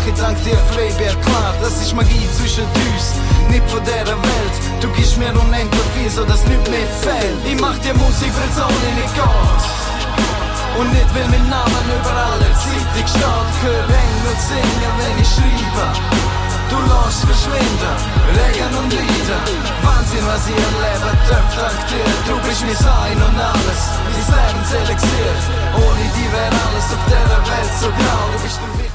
ich dank dir Freiberg, klar, das ist Magie zwischen uns, nicht von dieser Welt. Du gibst mir unendlich viel, so dass nichts mehr fehlt. Ich mach dir Musik, weil's ohne nicht geht. Und nicht, weil mein Name überall in der Zeitung steht. Ich höre Engel und singen, wenn ich schreibe. Du lässt verschwinden, Regen und Lieder. Wahnsinn, was ich erlebe, darf dank dir. Du bist mein Sein und alles, mein Lebenselixier. Ohne die wäre alles auf dieser Welt so grau. Du bist der